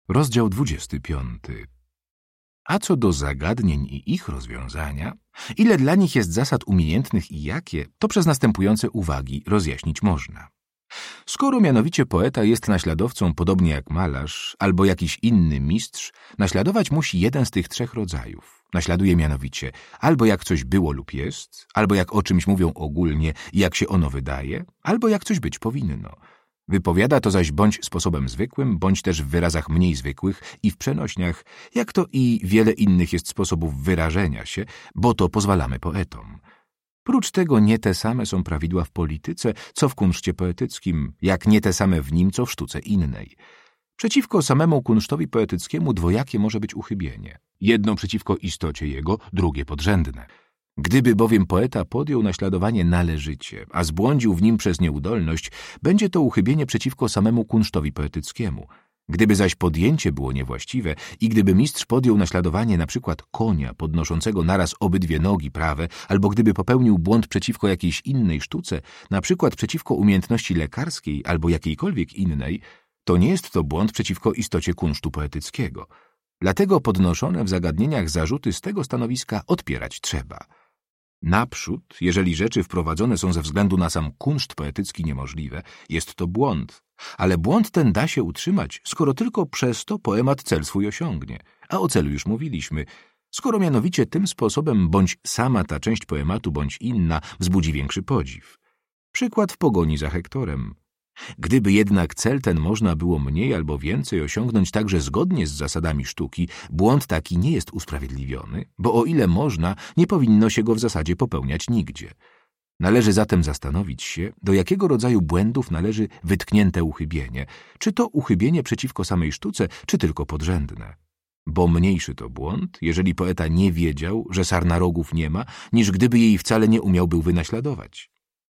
Rozdział 25. A co do zagadnień i ich rozwiązania, ile dla nich jest zasad umiejętnych i jakie, to przez następujące uwagi rozjaśnić można. Skoro mianowicie poeta jest naśladowcą podobnie jak malarz albo jakiś inny mistrz, naśladować musi jeden z tych trzech rodzajów. Naśladuje mianowicie albo jak coś było lub jest, albo jak o czymś mówią ogólnie i jak się ono wydaje, albo jak coś być powinno. Wypowiada to zaś bądź sposobem zwykłym, bądź też w wyrazach mniej zwykłych i w przenośniach, jak to i wiele innych jest sposobów wyrażenia się, bo to pozwalamy poetom. Prócz tego nie te same są prawidła w polityce, co w kunszcie poetyckim, jak nie te same w nim, co w sztuce innej. Przeciwko samemu kunsztowi poetyckiemu dwojakie może być uchybienie. Jedno przeciwko istocie jego, drugie podrzędne. Gdyby bowiem poeta podjął naśladowanie należycie, a zbłądził w nim przez nieudolność, będzie to uchybienie przeciwko samemu kunsztowi poetyckiemu. Gdyby zaś podjęcie było niewłaściwe i gdyby mistrz podjął naśladowanie na przykład konia podnoszącego naraz obydwie nogi prawe, albo gdyby popełnił błąd przeciwko jakiejś innej sztuce, na przykład przeciwko umiejętności lekarskiej albo jakiejkolwiek innej, to nie jest to błąd przeciwko istocie kunsztu poetyckiego. Dlatego podnoszone w zagadnieniach zarzuty z tego stanowiska odpierać trzeba. Naprzód, jeżeli rzeczy wprowadzone są ze względu na sam kunszt poetycki niemożliwe, jest to błąd, ale błąd ten da się utrzymać, skoro tylko przez to poemat cel swój osiągnie. A o celu już mówiliśmy. Skoro mianowicie tym sposobem bądź sama ta część poematu, bądź inna wzbudzi większy podziw. Przykład w pogoni za Hektorem. Gdyby jednak cel ten można było mniej albo więcej osiągnąć także zgodnie z zasadami sztuki, błąd taki nie jest usprawiedliwiony, bo o ile można, nie powinno się go w zasadzie popełniać nigdzie. Należy zatem zastanowić się, do jakiego rodzaju błędów należy wytknięte uchybienie, czy to uchybienie przeciwko samej sztuce, czy tylko podrzędne. Bo mniejszy to błąd, jeżeli poeta nie wiedział, że sarna rogów nie ma, niż gdyby jej wcale nie umiał był wynaśladować.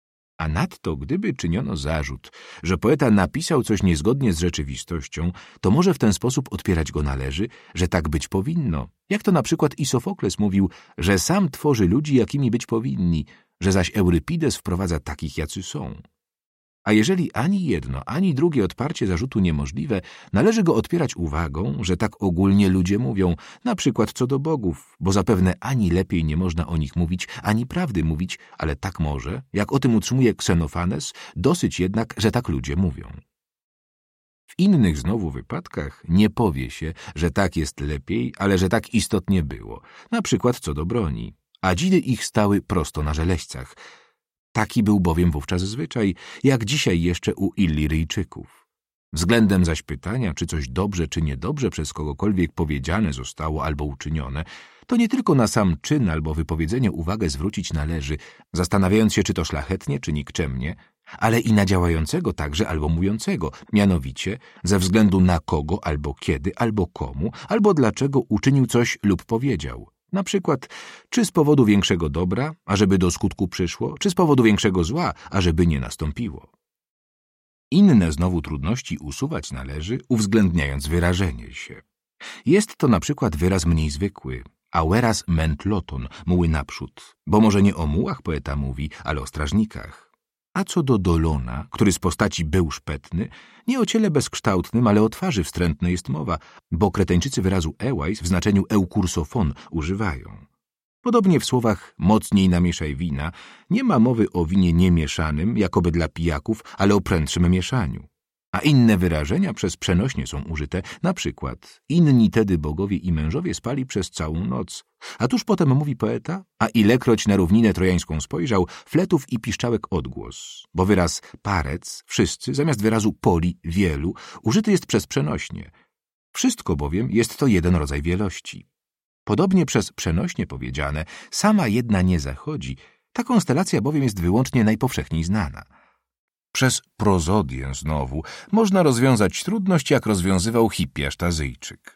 A nadto, gdyby czyniono zarzut, że poeta napisał coś niezgodnie z rzeczywistością, to może w ten sposób odpierać go należy, że tak być powinno. Jak to na przykład i Sofokles mówił, że sam tworzy ludzi, jakimi być powinni, że zaś Eurypides wprowadza takich, jacy są. A jeżeli ani jedno, ani drugie odparcie zarzutu niemożliwe, należy go odpierać uwagą, że tak ogólnie ludzie mówią, na przykład co do bogów, bo zapewne ani lepiej nie można o nich mówić, ani prawdy mówić, ale tak może, jak o tym utrzymuje Ksenofanes, dosyć jednak, że tak ludzie mówią. W innych znowu wypadkach nie powie się, że tak jest lepiej, ale że tak istotnie było, na przykład co do broni, a dzidy ich stały prosto na żeleźcach. Taki był bowiem wówczas zwyczaj, jak dzisiaj jeszcze u Illyryjczyków. Względem zaś pytania, czy coś dobrze czy niedobrze przez kogokolwiek powiedziane zostało albo uczynione, to nie tylko na sam czyn albo wypowiedzenie uwagę zwrócić należy, zastanawiając się, czy to szlachetnie, czy nikczemnie, ale i na działającego także albo mówiącego, mianowicie ze względu na kogo, albo kiedy, albo komu, albo dlaczego uczynił coś lub powiedział. Na przykład, czy z powodu większego dobra, ażeby do skutku przyszło, czy z powodu większego zła, ażeby nie nastąpiło. Inne znowu trudności usuwać należy, uwzględniając wyrażenie się. Jest to na przykład wyraz mniej zwykły, aueras mentloton, muły naprzód, bo może nie o mułach poeta mówi, ale o strażnikach. A co do Dolona, który z postaci był szpetny, nie o ciele bezkształtnym, ale o twarzy wstrętnej jest mowa, bo Kretańczycy wyrazu ewais w znaczeniu eukursofon używają. Podobnie w słowach mocniej namieszaj wina nie ma mowy o winie niemieszanym, jakoby dla pijaków, ale o prędszym mieszaniu. A inne wyrażenia przez przenośnie są użyte, na przykład inni tedy bogowie i mężowie spali przez całą noc. A tuż potem mówi poeta, a ilekroć na równinę trojańską spojrzał, fletów i piszczałek odgłos, bo wyraz parec, wszyscy, zamiast wyrazu poli, wielu, użyty jest przez przenośnie. Wszystko bowiem jest to jeden rodzaj wielości. Podobnie przez przenośnie powiedziane, sama jedna nie zachodzi, ta konstelacja bowiem jest wyłącznie najpowszechniej znana. Przez prozodię znowu można rozwiązać trudność, jak rozwiązywał Hippiasz Tazyjczyk.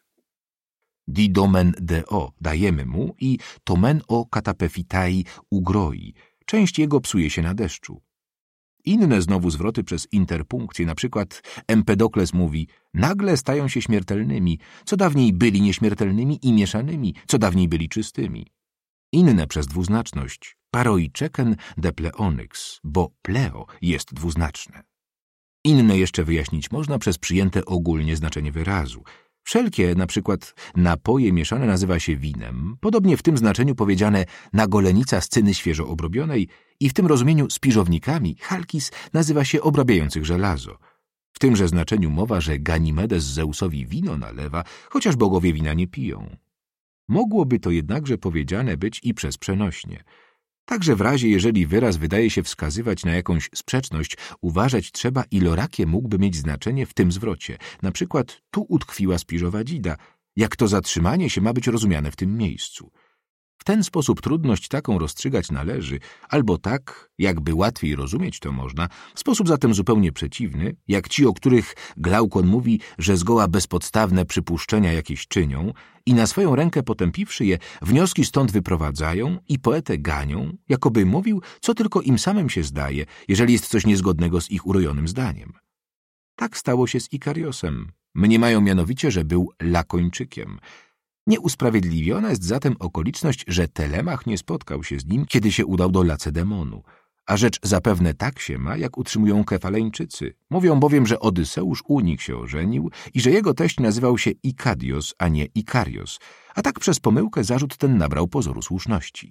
Didomen deo dajemy mu i tomen o katapefitai ugroi. Część jego psuje się na deszczu. Inne znowu zwroty przez interpunkcję, na przykład Empedokles mówi, nagle stają się śmiertelnymi, co dawniej byli nieśmiertelnymi i mieszanymi, co dawniej byli czystymi. Inne przez dwuznaczność, paroiczeken de pleonyx, bo pleo jest dwuznaczne. Inne jeszcze wyjaśnić można przez przyjęte ogólnie znaczenie wyrazu. Wszelkie, na przykład napoje mieszane nazywa się winem, podobnie w tym znaczeniu powiedziane nagolenica z cyny świeżo obrobionej i w tym rozumieniu spiżownikami halkis nazywa się obrabiających żelazo. W tymże znaczeniu mowa, że Ganimedes Zeusowi wino nalewa, chociaż bogowie wina nie piją. Mogłoby to jednakże powiedziane być i przez przenośnie. Także w razie, jeżeli wyraz wydaje się wskazywać na jakąś sprzeczność, uważać trzeba, ilorakie mógłby mieć znaczenie w tym zwrocie. Na przykład tu utkwiła spiżowa dzida, jak to zatrzymanie się ma być rozumiane w tym miejscu. W ten sposób trudność taką rozstrzygać należy, albo tak, jakby łatwiej rozumieć to można, w sposób zatem zupełnie przeciwny, jak ci, o których Glaukon mówi, że zgoła bezpodstawne przypuszczenia jakieś czynią i na swoją rękę potępiwszy je, wnioski stąd wyprowadzają i poetę ganią, jakoby mówił, co tylko im samym się zdaje, jeżeli jest coś niezgodnego z ich urojonym zdaniem. Tak stało się z Ikariosem. Mniemają mianowicie, że był Lakończykiem. Nieusprawiedliwiona jest zatem okoliczność, że Telemach nie spotkał się z nim, kiedy się udał do Lacedemonu. A rzecz zapewne tak się ma, jak utrzymują Kefaleńczycy. Mówią bowiem, że Odyseusz u nich się ożenił i że jego teść nazywał się Ikadios, a nie Ikarios, a tak przez pomyłkę zarzut ten nabrał pozoru słuszności.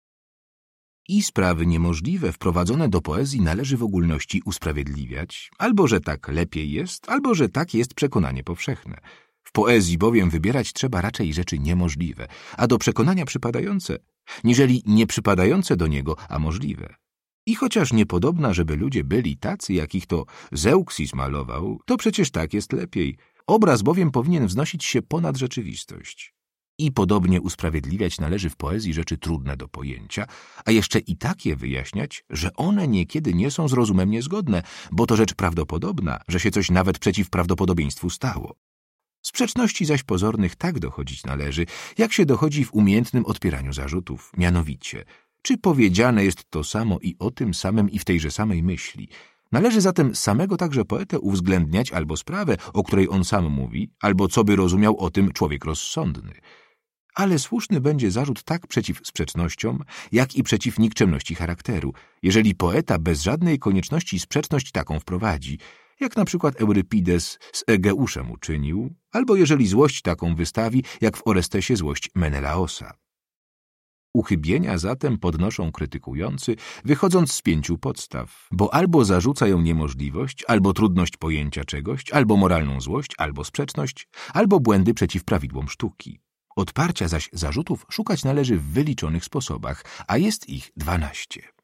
I sprawy niemożliwe wprowadzone do poezji należy w ogólności usprawiedliwiać, albo że tak lepiej jest, albo że tak jest przekonanie powszechne. W poezji bowiem wybierać trzeba raczej rzeczy niemożliwe, a do przekonania przypadające, niżeli nieprzypadające do niego, a możliwe. I chociaż niepodobna, żeby ludzie byli tacy, jakich to Zeuksis malował, to przecież tak jest lepiej. Obraz bowiem powinien wznosić się ponad rzeczywistość. I podobnie usprawiedliwiać należy w poezji rzeczy trudne do pojęcia, a jeszcze i takie wyjaśniać, że one niekiedy nie są z rozumem niezgodne, bo to rzecz prawdopodobna, że się coś nawet przeciw prawdopodobieństwu stało. Sprzeczności zaś pozornych tak dochodzić należy, jak się dochodzi w umiejętnym odpieraniu zarzutów, mianowicie, czy powiedziane jest to samo i o tym samym i w tejże samej myśli. Należy zatem samego także poetę uwzględniać albo sprawę, o której on sam mówi, albo co by rozumiał o tym człowiek rozsądny. Ale słuszny będzie zarzut tak przeciw sprzecznościom, jak i przeciw nikczemności charakteru, jeżeli poeta bez żadnej konieczności sprzeczność taką wprowadzi, jak na przykład Eurypides z Egeuszem uczynił, albo jeżeli złość taką wystawi, jak w Orestesie złość Menelaosa. Uchybienia zatem podnoszą krytykujący, wychodząc z 5 podstaw, bo albo zarzuca ją niemożliwość, albo trudność pojęcia czegoś, albo moralną złość, albo sprzeczność, albo błędy przeciw prawidłom sztuki. Odparcia zaś zarzutów szukać należy w wyliczonych sposobach, a jest ich 12.